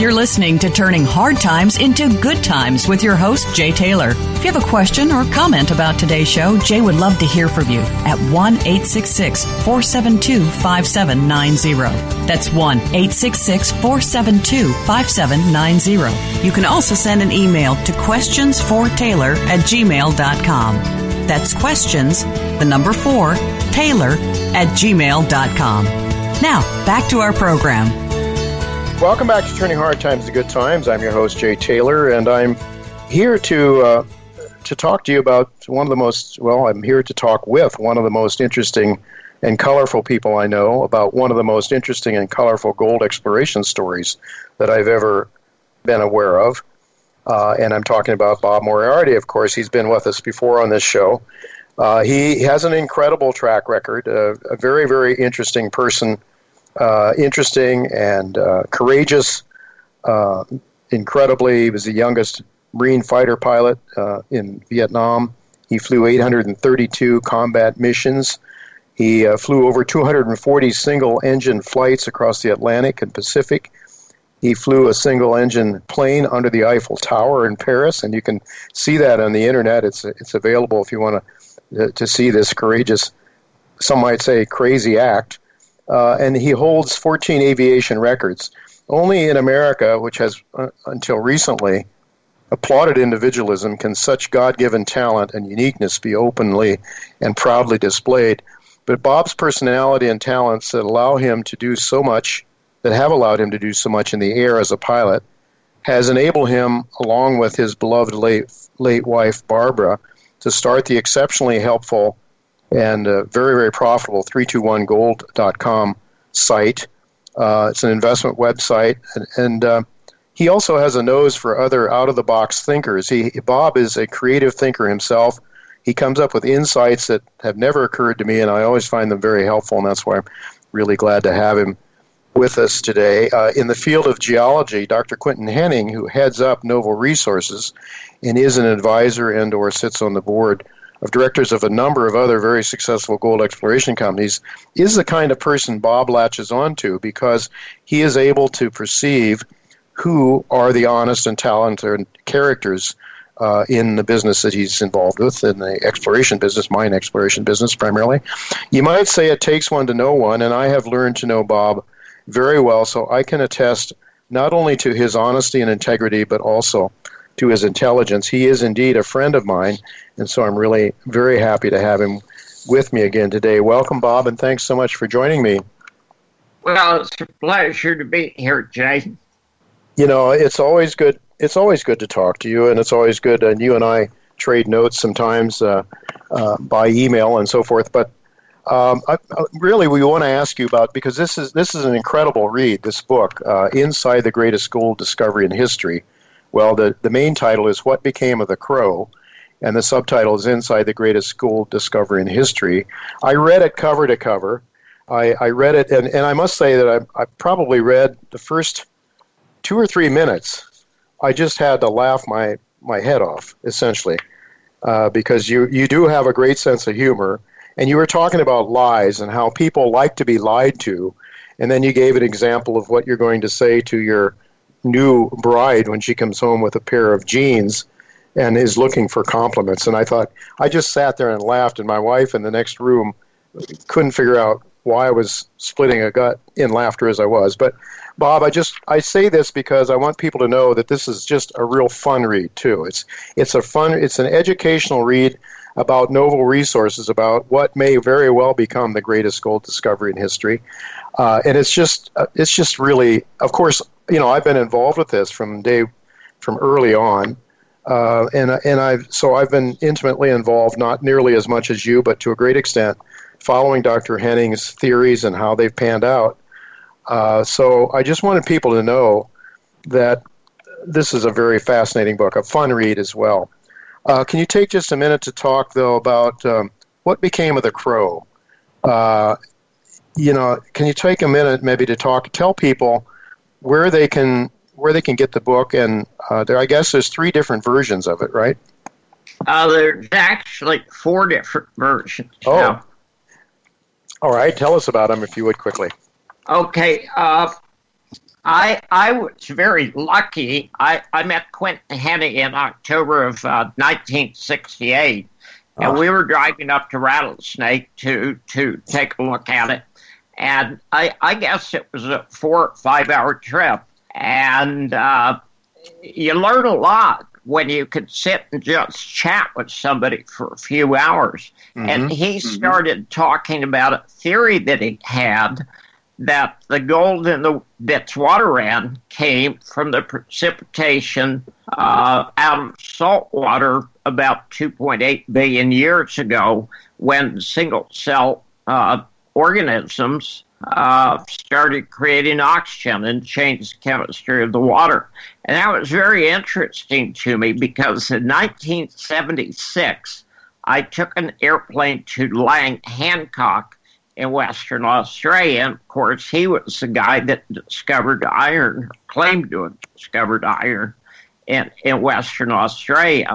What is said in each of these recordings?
You're listening to Turning Hard Times into Good Times with your host, Jay Taylor. If you have a question or comment about today's show, Jay would love to hear from you at 1-866-472-5790. That's 1-866-472-5790. You can also send an email to questionsfortaylor@gmail.com. That's questions, the number 4, Taylor@gmail.com. Now, back to our program. Welcome back to Turning Hard Times to Good Times. I'm your host, Jay Taylor, and I'm here to talk to you about I'm here to talk with one of the most interesting and colorful people I know about one of the most interesting and colorful gold exploration stories that I've ever been aware of. And I'm talking about Bob Moriarty, of course. He's been with us before on this show. He has an incredible track record, a very, very interesting person. Interesting and courageous. Incredibly, he was the youngest Marine fighter pilot in Vietnam. He flew 832 combat missions. He flew over 240 single-engine flights across the Atlantic and Pacific. He flew a single-engine plane under the Eiffel Tower in Paris, and you can see that on the internet. It's available if you want to see this courageous, some might say, crazy act. And he holds 14 aviation records. Only in America, which has, until recently, applauded individualism, can such God-given talent and uniqueness be openly and proudly displayed. But Bob's personality and talents that have allowed him to do so much in the air as a pilot has enabled him, along with his beloved late wife, Barbara, to start the exceptionally helpful and very, very profitable 321gold.com site. It's an investment website, and he also has a nose for other out-of-the-box thinkers. Bob is a creative thinker himself. He comes up with insights that have never occurred to me, and I always find them very helpful, and that's why I'm really glad to have him with us today. In the field of geology, Dr. Quentin Henning, who heads up Novo Resources and is an advisor and or sits on the board of directors of a number of other very successful gold exploration companies, is the kind of person Bob latches onto because he is able to perceive who are the honest and talented characters in the business that he's involved with, in the exploration business, mine exploration business primarily. You might say it takes one to know one, and I have learned to know Bob very well, so I can attest not only to his honesty and integrity, but also to his intelligence. He is indeed a friend of mine, and so I'm really very happy to have him with me again today. Welcome, Bob, and thanks so much for joining me. Well, it's a pleasure to be here, Jay. You know, it's always good. It's always good to talk to you, and it's always good. And you and I trade notes sometimes by email and so forth. But we want to ask you about, because this is an incredible read. This book, Inside the Greatest Gold Discovery in History. Well, the main title is What Became of the Crow, and the subtitle is Inside the Greatest Gold Discovery in History. I read it cover to cover. I read it, and I must say that I probably read the first 2 or 3 minutes. I just had to laugh my head off, essentially, because you do have a great sense of humor, and you were talking about lies and how people like to be lied to, and then you gave an example of what you're going to say to your new bride when she comes home with a pair of jeans and is looking for compliments. And I just sat there and laughed, and my wife in the next room couldn't figure out why I was splitting a gut in laughter as I was. But Bob, I say this because I want people to know that this is just a real fun read too. It's an educational read about Novo Resources, about what may very well become the greatest gold discovery in history. And it's just really, of course, you know, I've been involved with this from early on, and I've been intimately involved, not nearly as much as you, but to a great extent, following Dr. Henning's theories and how they've panned out. So I just wanted people to know that this is a very fascinating book, a fun read as well. Can you take just a minute to talk, though, about what became of the Crow? Can you take a minute maybe to tell people where they can get the book? And I guess there's 3 different versions of it, right? There's actually 4 different versions. Oh, now. All right. Tell us about them, if you would, quickly. Okay. I was very lucky. I met Quentin Hennigh in October of 1968, and we were driving up to Rattlesnake to take a look at it. And I guess it was a 4 or 5 hour trip. And you learn a lot when you could sit and just chat with somebody for a few hours. Mm-hmm. And he started talking about a theory that he had that the gold in the Witwatersrand came from the precipitation out of salt water about 2.8 billion years ago, when single-cell organisms started creating oxygen and changed the chemistry of the water. And that was very interesting to me, because in 1976, I took an airplane to Lang Hancock in Western Australia. And of course, he was the guy that discovered iron, claimed to have discovered iron in Western Australia.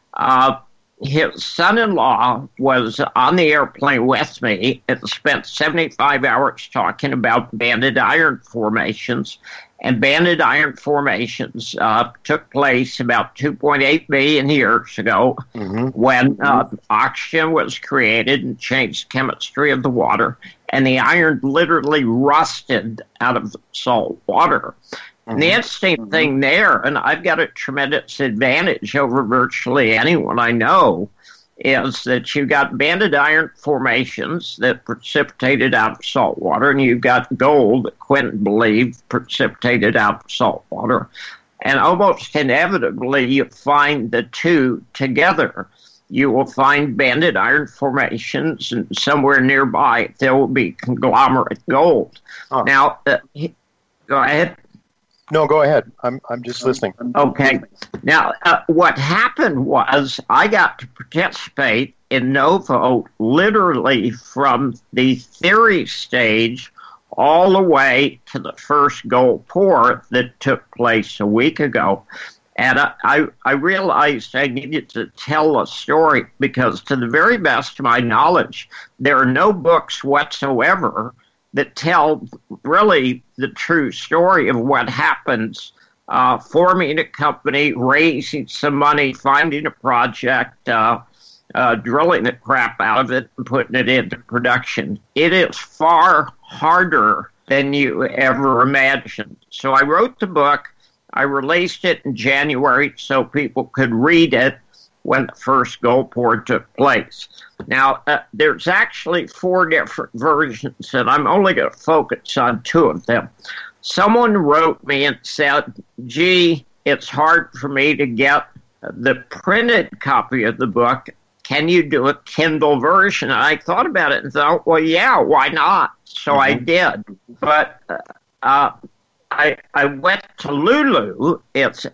His son-in-law was on the airplane with me and spent 75 hours talking about banded iron formations. And banded iron formations took place about 2.8 billion years ago, when oxygen was created and changed the chemistry of the water, and the iron literally rusted out of the salt water. And the interesting thing there, and I've got a tremendous advantage over virtually anyone I know, is that you've got banded iron formations that precipitated out of salt water, and you've got gold that Quentin believed precipitated out of salt water. And almost inevitably, you find the two together. You will find banded iron formations, and somewhere nearby there will be conglomerate gold. Now, go ahead. No, go ahead. I'm just listening. Okay. Now, what happened was I got to participate in NOVO literally from the theory stage all the way to the first gold pour that took place a week ago. And I realized I needed to tell a story, because to the very best of my knowledge, there are no books whatsoever that tell really the true story of what happens, forming a company, raising some money, finding a project, drilling the crap out of it, and putting it into production. It is far harder than you ever imagined. So I wrote the book. I released it in January so people could read it when the first gold pour took place. Now, there's actually 4 different versions, and I'm only going to focus on 2 of them. Someone wrote me and said, gee, it's hard for me to get the printed copy of the book. Can you do a Kindle version? And I thought about it and thought, well, yeah, why not? So I did. But I went to Lulu. It's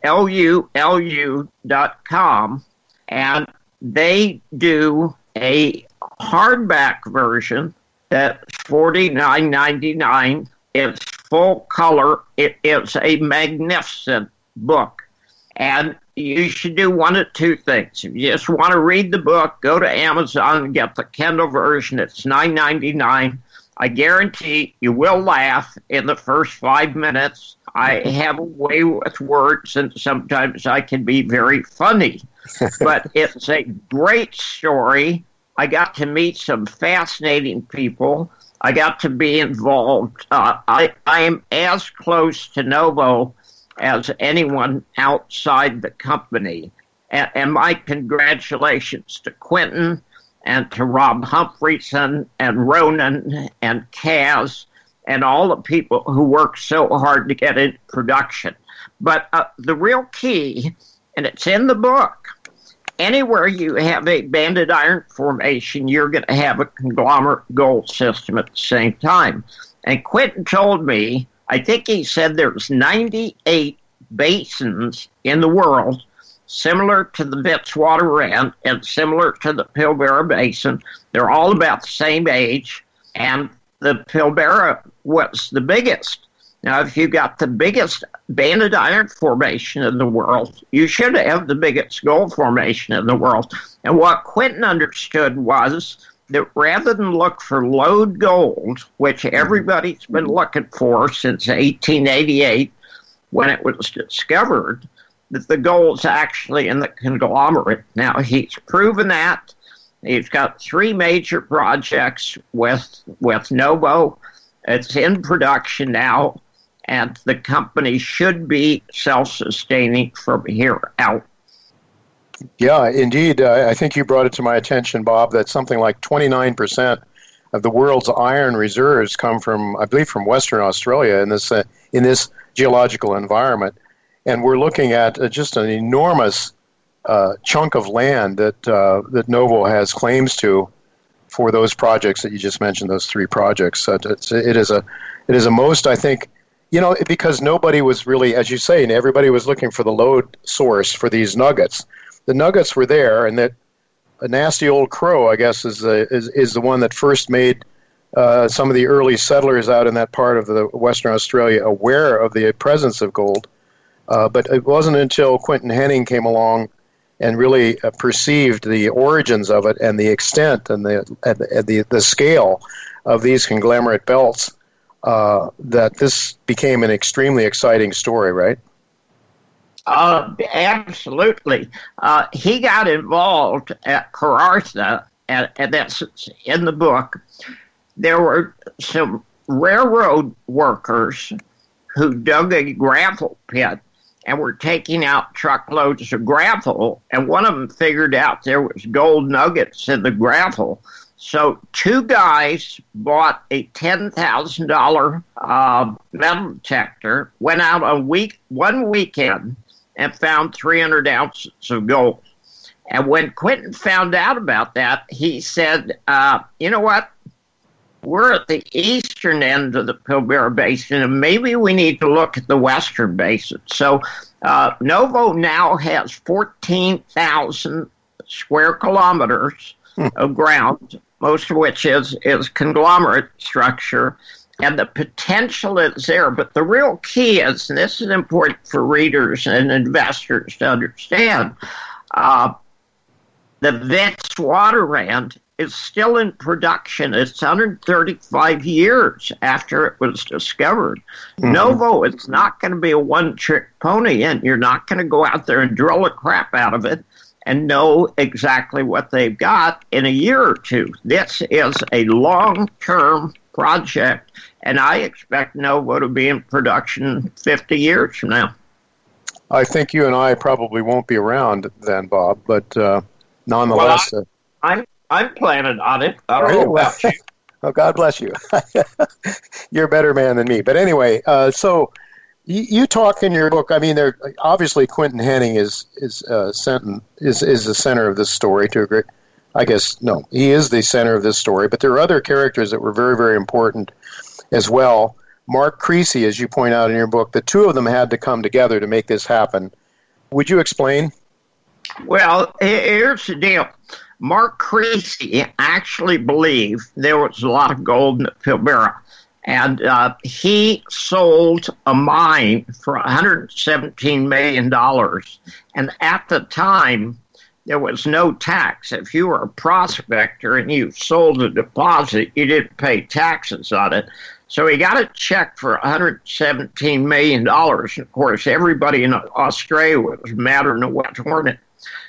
LULU.com, and they do a hardback version that's $49.99. It's full color. It is a magnificent book. And you should do one of 2 things. If you just want to read the book, go to Amazon and get the Kindle version. It's $9.99. I guarantee you will laugh in the first 5 minutes. I have a way with words, and sometimes I can be very funny. But it's a great story. I got to meet some fascinating people. I got to be involved. I am as close to NOVO as anyone outside the company. And my congratulations to Quentin and to Rob Humphreys and Ronan and Kaz and all the people who worked so hard to get it in production. But the real key, and it's in the book, anywhere you have a banded iron formation, you're going to have a conglomerate gold system at the same time. And Quentin told me, I think he said there's 98 basins in the world similar to the Witwatersrand and similar to the Pilbara Basin. They're all about the same age, and the Pilbara was the biggest. Now, if you got the biggest banded iron formation in the world, you should have the biggest gold formation in the world. And what Quentin understood was that rather than look for lode gold, which everybody's been looking for since 1888 when it was discovered, that the gold's actually in the conglomerate. Now, he's proven that. He's got 3 major projects with Novo. It's in production now, and the company should be self-sustaining from here out. Yeah, indeed. I think you brought it to my attention, Bob, that something like 29% of the world's iron reserves come from, I believe, from Western Australia in this geological environment. And we're looking at just an enormous chunk of land that Novo has claims to for those projects that you just mentioned, those 3 projects. It is a most, I think, because nobody was really, as you say, and everybody was looking for the lode source for these nuggets. The nuggets were there, and that a nasty old crow, I guess, is the one that first made some of the early settlers out in that part of the Western Australia aware of the presence of gold. But it wasn't until Quentin Henning came along and really perceived the origins of it and the extent and the scale of these conglomerate belts that this became an extremely exciting story, right? Absolutely. He got involved at Karratha, and that's in the book. There were some railroad workers who dug a gravel pit and were taking out truckloads of gravel, and one of them figured out there was gold nuggets in the gravel. So 2 guys bought a $10,000 metal detector, went out on one weekend, and found 300 ounces of gold. And when Quentin found out about that, he said, you know what? We're at the eastern end of the Pilbara Basin, and maybe we need to look at the western basin. So Novo now has 14,000 square kilometers of ground, most of which is conglomerate structure, and the potential is there. But the real key is, and this is important for readers and investors to understand, the Witwatersrand is still in production. It's 135 years after it was discovered. Mm-hmm. Novo is not going to be a one-trick pony, and you're not going to go out there and drill the crap out of it and know exactly what they've got in a year or 2. This is a long-term project, and I expect Novo to be in production 50 years from now. I think you and I probably won't be around then, Bob, but nonetheless... Well, I'm planning on it. I don't know about you. Oh, God bless you. You're a better man than me. But anyway, so you talk in your book. I mean, obviously Quentin Henning is the center of this story to a great. I guess no, he is the center of this story. But there are other characters that were very, very important as well. Mark Creasy, as you point out in your book, the 2 of them had to come together to make this happen. Would you explain? Well, here's the deal. Mark Creasy actually believed there was a lot of gold in the Pilbara, and he sold a mine for $117 million. And at the time, there was no tax. If you were a prospector and you sold a deposit, you didn't pay taxes on it. So he got a check for $117 million. And of course, everybody in Australia was madder than a wet hornet.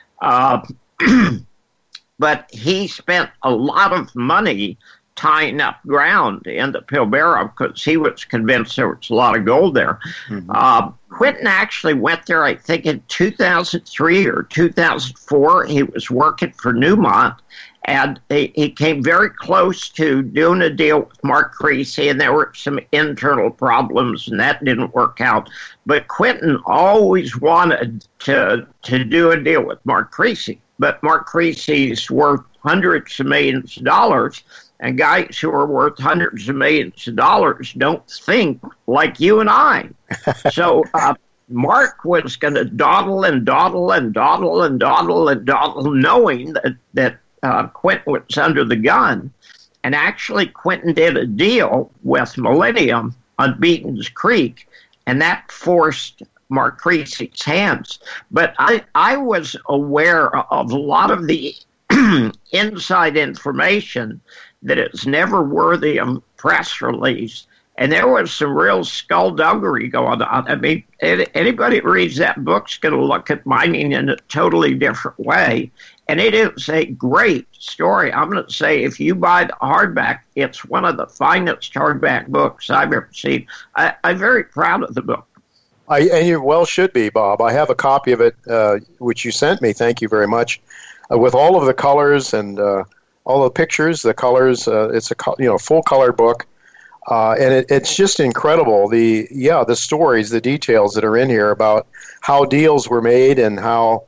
But he spent a lot of money tying up ground in the Pilbara because he was convinced there was a lot of gold there. Mm-hmm. Quentin actually went there, I think, in 2003 or 2004. He was working for Newmont, and he came very close to doing a deal with Mark Creasy, and there were some internal problems, and that didn't work out. But Quentin always wanted to do a deal with Mark Creasy. But Mark Creasy's worth hundreds of millions of dollars, and guys who are worth hundreds of millions of dollars don't think like you and I. So Mark was going to dawdle and dawdle and dawdle and dawdle and dawdle, knowing that Quentin was under the gun. And actually, Quentin did a deal with Millennium on Beaton's Creek, and that forced Mark Creasy's hands. But I was aware of a lot of the inside information that is never worthy of press release. And there was some real skullduggery going on. I mean, anybody who reads that book's going to look at mining in a totally different way. And it is a great story. I'm going to say if you buy the hardback, it's one of the finest hardback books I've ever seen. I'm very proud of the book. And you well should be, Bob. I have a copy of it, which you sent me. Thank you very much. With all of the colors and all the pictures, the colors. It's a full color book. And it's just incredible. The stories, the details that are in here about how deals were made and how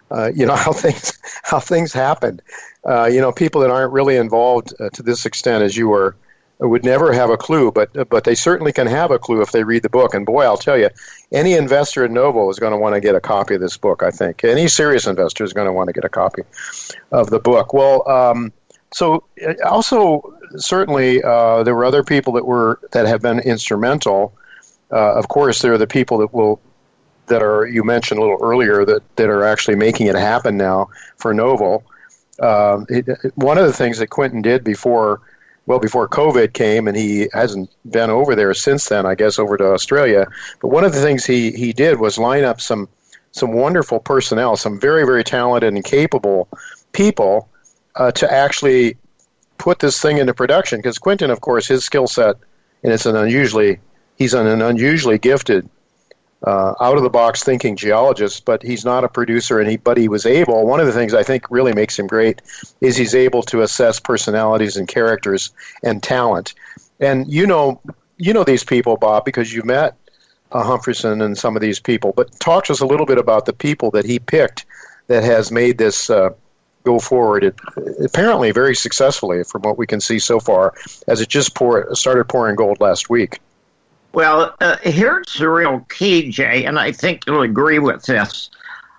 things happened. People that aren't really involved to this extent as you were would never have a clue, but they certainly can have a clue if they read the book. And boy, I'll tell you, any investor in Novo is going to want to get a copy of this book. I think any serious investor is going to want to get a copy of the book. Well, so also. Certainly, there were other people that have been instrumental. Of course, there are the people that are you mentioned a little earlier that are actually making it happen now for Novo. One of the things that Quentin did before COVID came, and he hasn't been over there since then, I guess, over to Australia. But one of the things he did was line up some wonderful personnel, some very, very talented and capable people to actually put this thing into production, because Quentin, of course, his skill set, and he's an unusually gifted, out of the box thinking geologist, but he's not a producer, but he was able. One of the things I think really makes him great is he's able to assess personalities and characters and talent. And you know these people, Bob, because you've met Humphreys and some of these people. But talk to us a little bit about the people that he picked that has made this go forward, apparently very successfully from what we can see so far, as it just started pouring gold last week. Well, here's the real key, Jay, and I think you'll agree with this.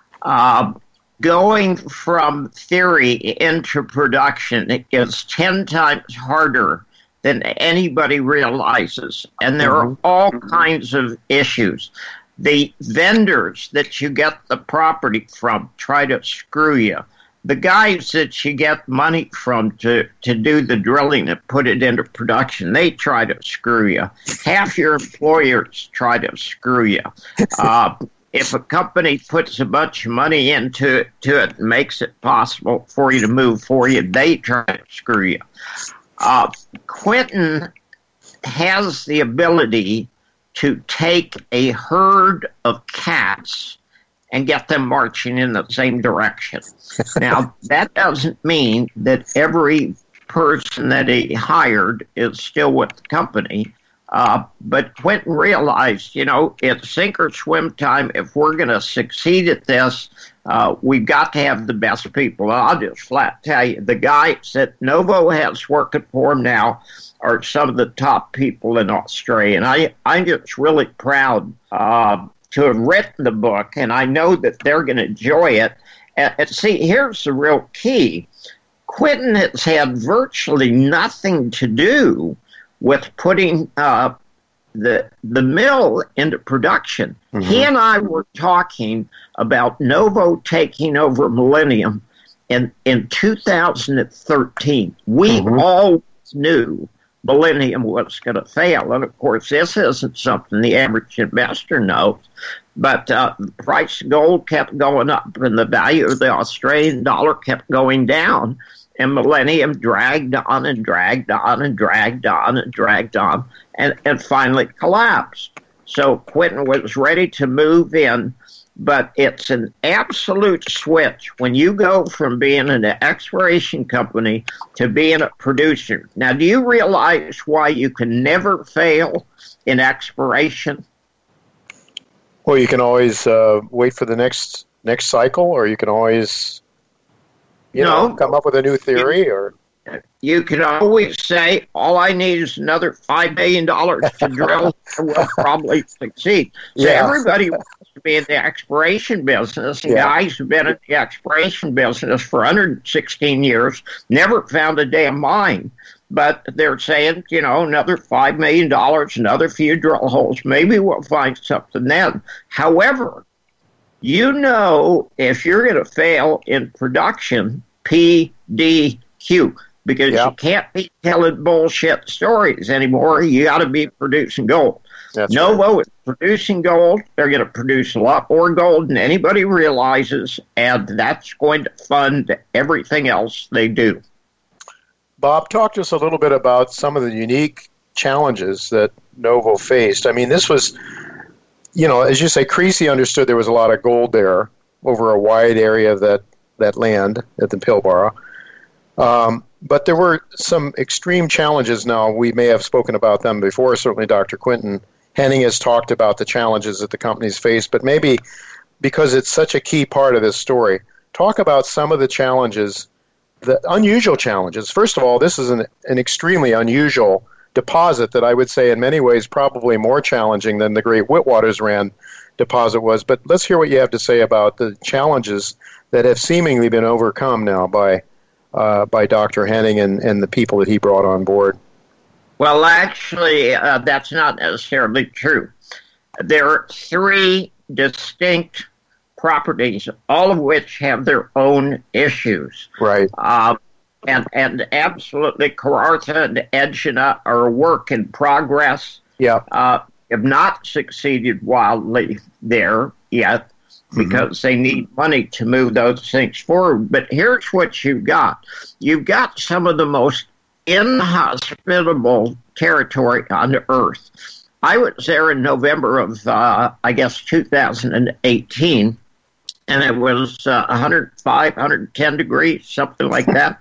Going from theory into production is 10 times harder than anybody realizes, and there are all kinds of issues. The vendors that you get the property from try to screw you. The guys that you get money from to do the drilling and put it into production, they try to screw you. Half your employers try to screw you. If a company puts a bunch of money into it and makes it possible for you to move for you, they try to screw you. Quentin has the ability to take a herd of cats and get them marching in the same direction. Now, that doesn't mean that every person that he hired is still with the company. But Quentin realized, it's sink or swim time. If we're going to succeed at this, we've got to have the best people. I'll just flat tell you, the guys that Novo has working for him now are some of the top people in Australia. And I'm just really proud to have written the book, and I know that they're going to enjoy it. And see, here's the real key. Quentin has had virtually nothing to do with putting the mill into production. Mm-hmm. He and I were talking about Novo taking over Millennium in 2013. We all knew Millennium was going to fail. And, of course, this isn't something the average investor knows. But the price of gold kept going up, and the value of the Australian dollar kept going down. And Millennium dragged on and dragged on and dragged on and dragged on and finally collapsed. So Quentin was ready to move in, but it's an absolute switch when you go from being an exploration company to being a producer. Now, do you realize why you can never fail in exploration? Well, you can always wait for the next cycle, or you can always come up with a new theory, or you can always say, all I need is another $5 million to drill, and we'll probably succeed. So everybody wants to be in the exploration business, and guys who've been in the exploration business for 116 years never found a damn mine. But they're saying, another $5 million, another few drill holes, maybe we'll find something then. However, if you're going to fail in production, PDP. DQ. Because you can't be telling bullshit stories anymore. You got to be producing gold. That's Novo is producing gold. They're going to produce a lot more gold than anybody realizes, and that's going to fund everything else they do. Bob, talk to us a little bit about some of the unique challenges that Novo faced. I mean, this was, as you say, Creasy understood there was a lot of gold there over a wide area of that land at the Pilbara. But there were some extreme challenges now. We may have spoken about them before. Certainly Dr. Quinton Henning has talked about the challenges that the companies face, but maybe because it's such a key part of this story, talk about some of the challenges, the unusual challenges. First of all, this is an extremely unusual deposit that I would say in many ways probably more challenging than the Great Witwatersrand deposit was. But let's hear what you have to say about the challenges that have seemingly been overcome now by Dr. Henning and the people that he brought on board. Well, actually, that's not necessarily true. There are three distinct properties, all of which have their own issues. Right. And absolutely, Karratha and Egina are a work in progress. Yeah. Have not succeeded wildly there yet, because they need money to move those things forward. But here's what you've got. You've got some of the most inhospitable territory on Earth. I was there in November of, 2018, and it was 105, 110 degrees, something like that.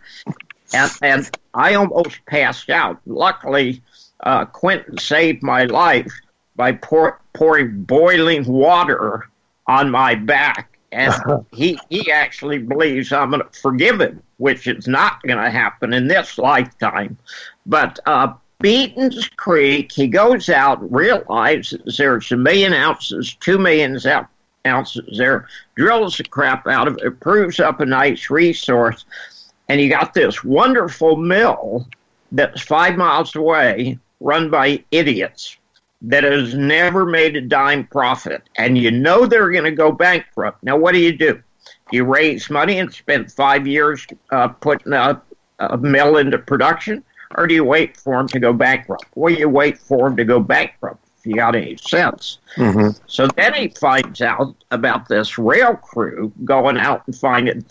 And I almost passed out. Luckily, Quinton saved my life by pouring boiling water on my back, and he actually believes I'm going to forgive him, which is not going to happen in this lifetime. But Beaton's Creek, he goes out, realizes there's 1 million ounces, 2 million ounces there, drills the crap out of it, proves up a nice resource, and you got this wonderful mill that's 5 miles away, run by idiots, that has never made a dime profit, and they're going to go bankrupt. Now, what do? You raise money and spend 5 years putting a mill into production, or do you wait for them to go bankrupt? Well, you wait for them to go bankrupt, if you got any sense. So then he finds out about this rail crew going out and finding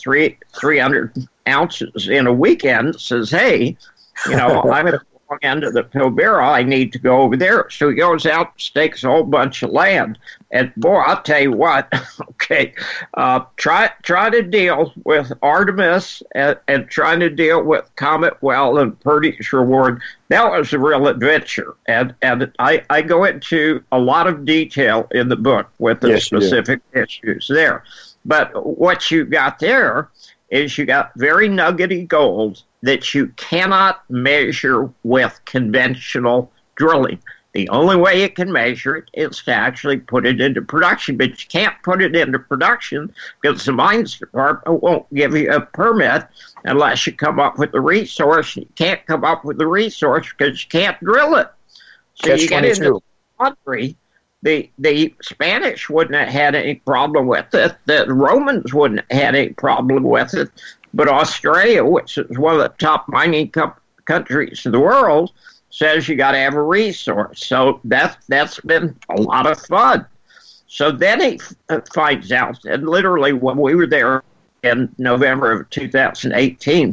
300 ounces in a weekend, says, hey, I'm going to end of the Pilbara, I need to go over there. So he goes out, stakes a whole bunch of land. And boy, I'll tell you what, okay, try to deal with Artemis and trying to deal with Comet Well and Purdy's Reward. That was a real adventure. And I go into a lot of detail in the book with the specific issues there. But what you got there is you got very nuggety gold that you cannot measure with conventional drilling. The only way you can measure it is to actually put it into production, but you can't put it into production because the mines department won't give you a permit unless you come up with the resource. You can't come up with the resource because you can't drill it. So you get into the country. The Spanish wouldn't have had any problem with it. The Romans wouldn't have had any problem with it. But Australia, which is one of the top mining countries in the world, says you got to have a resource. So that's been a lot of fun. So then he finds out, and literally when we were there in November of 2018,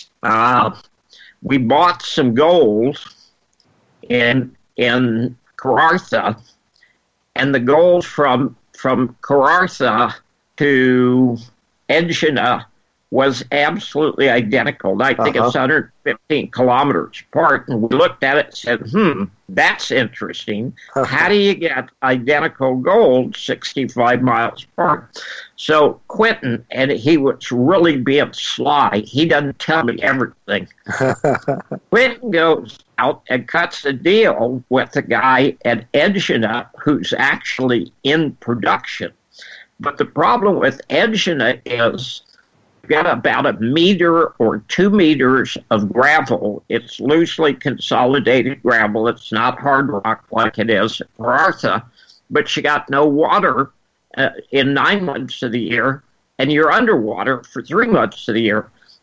we bought some gold in Karratha, and the gold from Karratha to Egina was absolutely identical. I think it's 115 kilometers apart. And we looked at it and said, that's interesting. How do you get identical gold 65 miles apart? So Quinton, and he was really being sly. He doesn't tell me everything. Quinton goes out and cuts a deal with a guy at Egina who's actually in production. But the problem with Egina is got about 1 meter or 2 meters of gravel. It's loosely consolidated gravel. It's not hard rock like it is at Karratha, but you got no water in 9 months of the year, and you're underwater for 3 months of the year.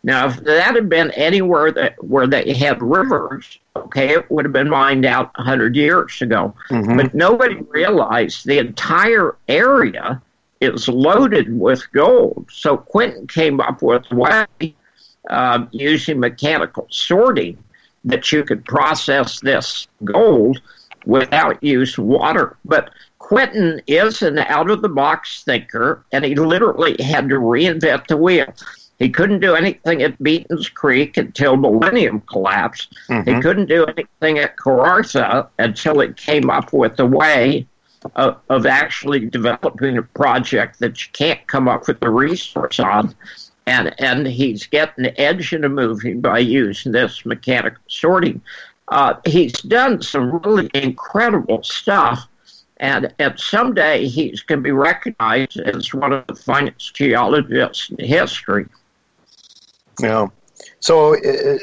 Now, if that had been anywhere where they had rivers, okay, it would have been mined out 100 years ago. Mm-hmm. But nobody realized the entire area is loaded with gold. So Quentin came up with a way, using mechanical sorting, that you could process this gold without use of water. But Quentin is an out-of-the-box thinker, and he literally had to reinvent the wheel. He couldn't do anything at Beaton's Creek until Millennium collapsed. Mm-hmm. He couldn't do anything at Karratha until he came up with a way of actually developing a project that you can't come up with the resource on. And he's getting the engine moving by using this mechanical sorting. He's done some really incredible stuff. And someday he's going to be recognized as one of the finest geologists in history. Yeah. So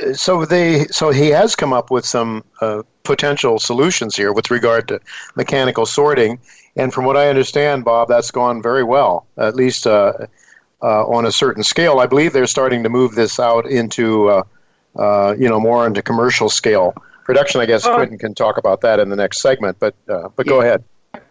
he has come up with some potential solutions here with regard to mechanical sorting. And from what I understand, Bob, that's gone very well, at least on a certain scale. I believe they're starting to move this out into, more into commercial scale production. I guess Quentin can talk about that in the next segment, but go ahead.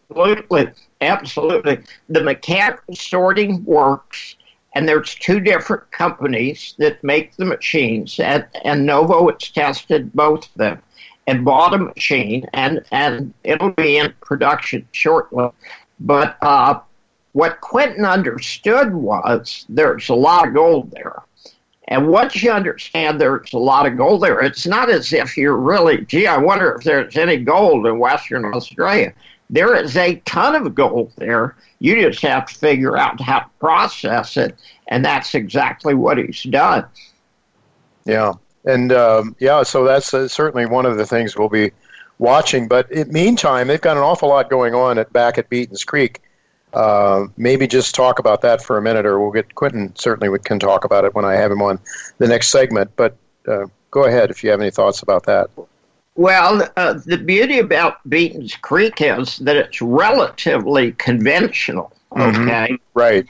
Absolutely. The mechanical sorting works, and there's two different companies that make the machines, and Novo has tested both of them and bought a machine, and it'll be in production shortly. But what Quentin understood was there's a lot of gold there. And once you understand there's a lot of gold there, it's not as if you're really, I wonder if there's any gold in Western Australia. There is a ton of gold there. You just have to figure out how to process it, and that's exactly what he's done. Yeah, and so that's certainly one of the things we'll be watching. But in the meantime, they've got an awful lot going on back at Beaton's Creek. Maybe just talk about that for a minute, or we'll get Quentin certainly can talk about it when I have him on the next segment. But go ahead if you have any thoughts about that. Well, the beauty about Beaton's Creek is that it's relatively conventional, okay? Mm-hmm. Right.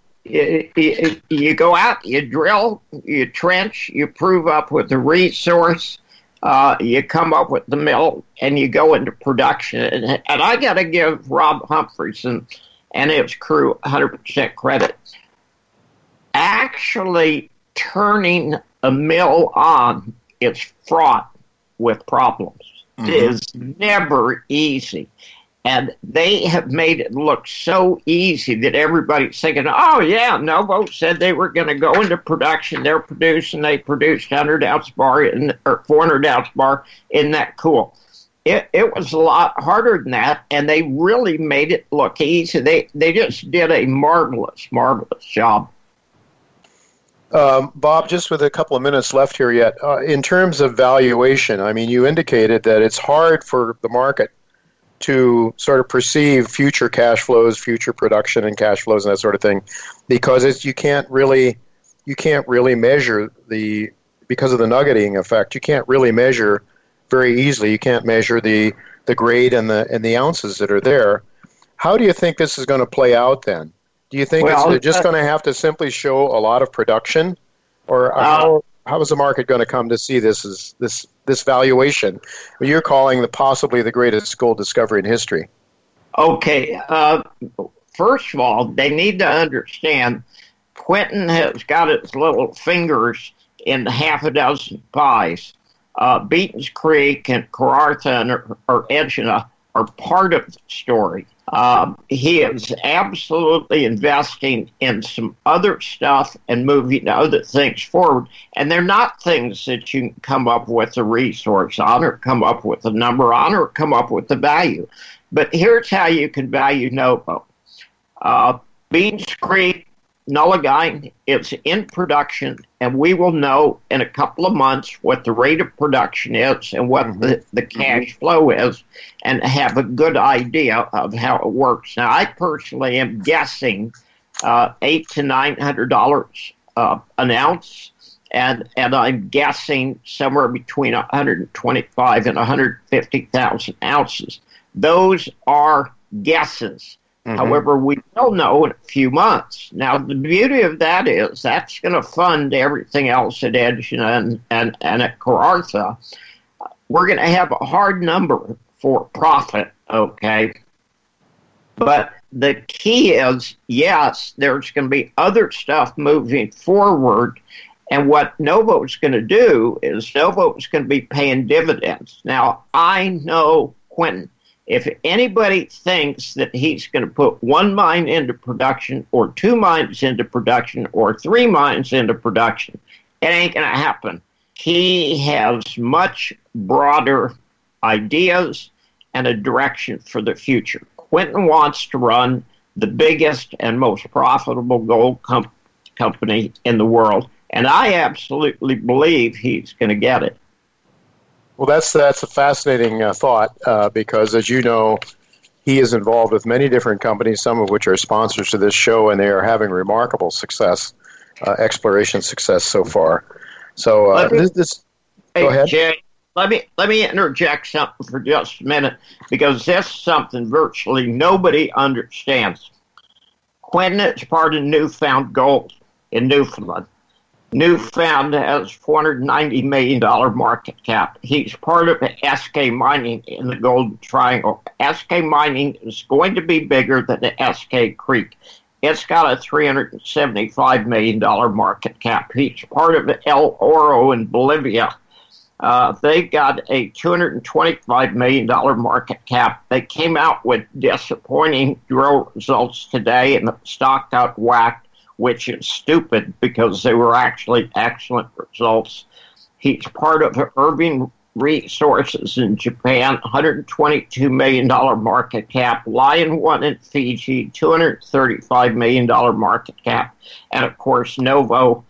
You go out, you drill, you trench, you prove up with the resource, you come up with the mill, and you go into production. And I got to give Rob Humphreys and his crew 100% credit. Actually turning a mill on is fraught with problems. Mm-hmm. It is never easy. And they have made it look so easy that everybody's thinking, oh, yeah, Novo said they were going to go into production. They produced 100-ounce bar or 400-ounce bar. Isn't that cool? It was a lot harder than that, and they really made it look easy. They just did a marvelous, marvelous job. Bob, just with a couple of minutes left here yet, in terms of valuation, I mean, you indicated that it's hard for the market to sort of perceive future cash flows, future production and cash flows and that sort of thing, because you can't really measure because of the nuggeting effect, you can't really measure very easily. You can't measure the grade and the ounces that are there. How do you think this is going to play out then? Do you think it's just going to have to simply show a lot of production, or how is the market going to come to see this valuation? You're calling possibly the greatest gold discovery in history. Okay, first of all, they need to understand Quentin has got his little fingers in half a dozen pies. Beaton's Creek and Karratha or Egina are part of the story. He is absolutely investing in some other stuff and moving other things forward. And they're not things that you can come up with a resource on or come up with a number on or come up with a value. But here's how you can value Novo. Beaton's Creek, Nullagine is in production, and we will know in a couple of months what the rate of production is and what the cash flow is, and have a good idea of how it works. Now, I personally am guessing $800 to $900 an ounce, and I'm guessing somewhere between 125 and 150,000 ounces. Those are guesses. However, we will know in a few months. Now, the beauty of that is that's going to fund everything else at Edge and at Karratha. We're going to have a hard number for profit, okay? But the key is, yes, there's going to be other stuff moving forward. And what Novo is going to do is Novo is going to be paying dividends. Now, I know Quentin. If anybody thinks that he's going to put one mine into production or two mines into production or three mines into production, it ain't going to happen. He has much broader ideas and a direction for the future. Quentin wants to run the biggest and most profitable gold company in the world, and I absolutely believe he's going to get it. Well, that's a fascinating thought because, as you know, he is involved with many different companies, some of which are sponsors to this show, and they are having remarkable success, exploration success so far. So, go ahead. Jay, let me interject something for just a minute because this is something virtually nobody understands. Quentin is part of Newfound Gold in Newfoundland. Newfound has $490 million market cap. He's part of SK Mining in the Golden Triangle. SK Mining is going to be bigger than the SK Creek. It's got a $375 million market cap. He's part of El Oro in Bolivia. They got a $225 million market cap. They came out with disappointing drill results today, and the stock got whacked, which is stupid because they were actually excellent results. He's part of Irving Resources in Japan, $122 million market cap. Lion One in Fiji, $235 million market cap. And, of course, Novo,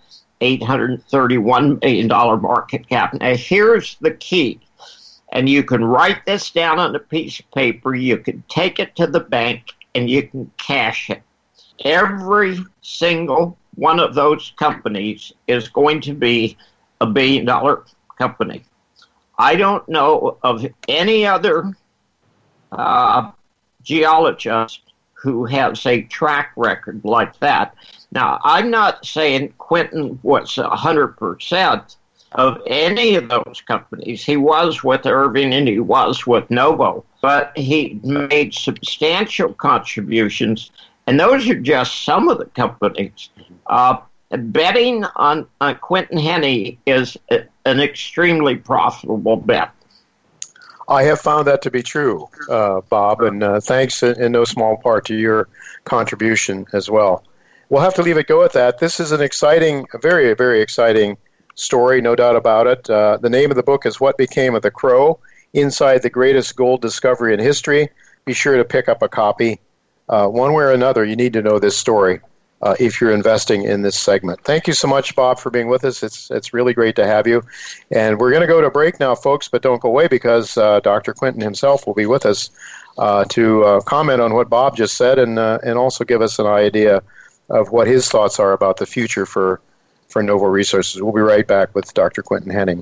$831 million market cap. Now, here's the key. And you can write this down on a piece of paper. You can take it to the bank, and you can cash it. Every single one of those companies is going to be a billion-dollar company. I don't know of any other geologist who has a track record like that. Now, I'm not saying Quentin was 100% of any of those companies. He was with Irving and he was with Novo, but he made substantial contributions. And those are just some of the companies. Betting on Quentin Hennigh is an extremely profitable bet. I have found that to be true, Bob, and thanks in no small part to your contribution as well. We'll have to leave it go at that. This is an exciting, very, very exciting story, no doubt about it. The name of the book is What Became of the Crow, Inside the Greatest Gold Discovery in History. Be sure to pick up a copy. One way or another, you need to know this story if you're investing in this segment. Thank you so much, Bob, for being with us. It's really great to have you. And we're going to go to break now, folks, but don't go away because Dr. Quentin himself will be with us to comment on what Bob just said and also give us an idea of what his thoughts are about the future for Novo Resources. We'll be right back with Dr. Quentin Hennigh.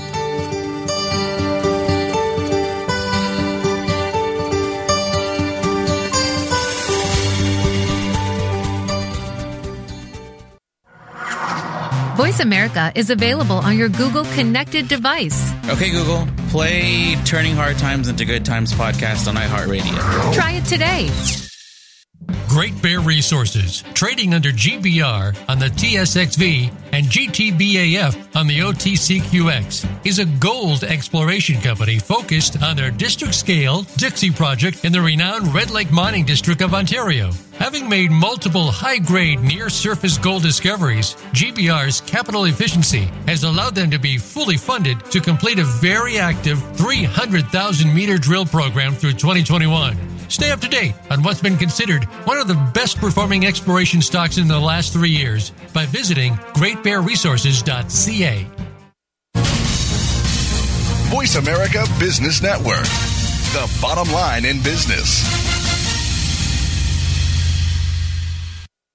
Voice America is available on your Google connected device. Okay, Google, play Turning Hard Times into Good Times podcast on iHeartRadio. Try it today. Great Bear Resources, trading under GBR on the TSXV and GTBAF on the OTCQX, is a gold exploration company focused on their district-scale Dixie project in the renowned Red Lake Mining District of Ontario. Having made multiple high-grade near-surface gold discoveries, GBR's capital efficiency has allowed them to be fully funded to complete a very active 300,000-meter drill program through 2021. Stay up to date on what's been considered one of the best-performing exploration stocks in the last 3 years by visiting GreatBearResources.ca. Voice America Business Network, the bottom line in business.